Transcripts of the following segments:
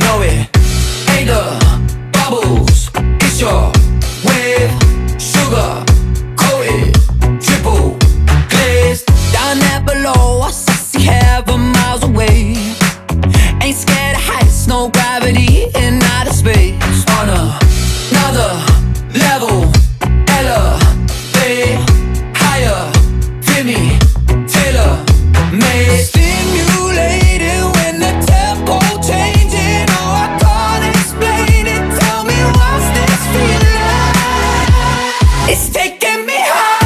know it ain't the bubbles, it's your wave, sugar coated, triple glazed. Down there below, I see heaven miles away. Ain't scared of heights, no gravity in outer space. On another level, elevate higher, feel me, tailor made. Stimulated when the tempo changing. Oh, I can't explain it. Tell me what's this feeling? It's taking me high.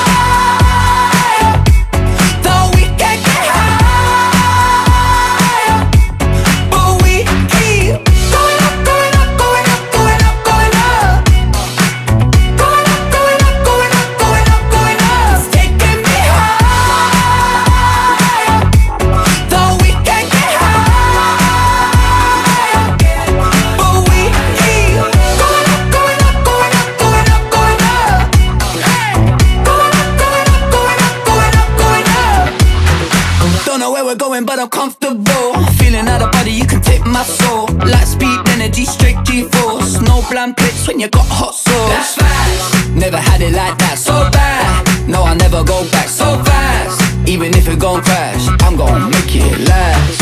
Going, but I'm comfortable. Feeling out of body, you can take my soul. Light speed energy, straight G-force. No bland plates when you got hot sauce. That's fast. Never had it like that, so bad. No, I'll never go back so fast. Even if it gon' crash, I'm gon' make it last.